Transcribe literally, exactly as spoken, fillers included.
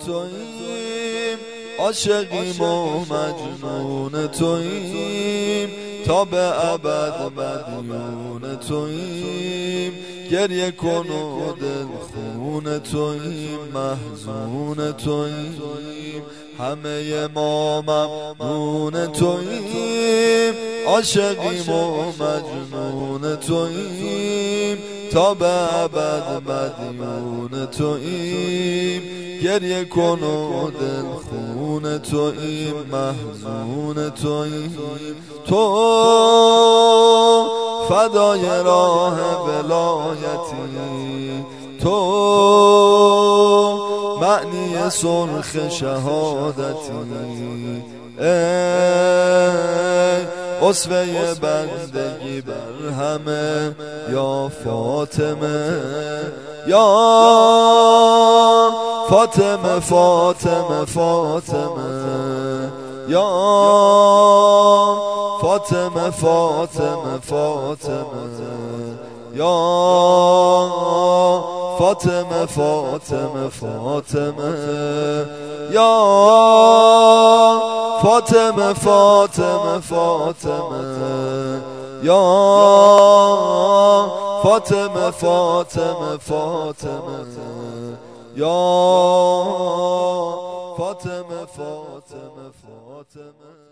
توییم، عاشقیم و مجنون توییم، تا به ابد مدیون توییم. گریه کن و دل خون توییم، محزون توییم، همه ما ممنون توییم، عاشقیم و مجنون توییم، تا به ابد مدیون توییم. گریه کن و دل خون توییم، محزون توییم. تو فدای راه ولایتی، تو معنی سرخ شهادتی، ای اسوه بندگی بر همه، یا فاطمه یا فاطمه فاطمه فاطمه یا فاطمه فاطمه فاطمه یا فاطمه فاطمه فاطمه یا فاطمه فاطمه فاطمه یا فاطمه فاطمه فاطمه یا فاطمه فاطمه فاطمه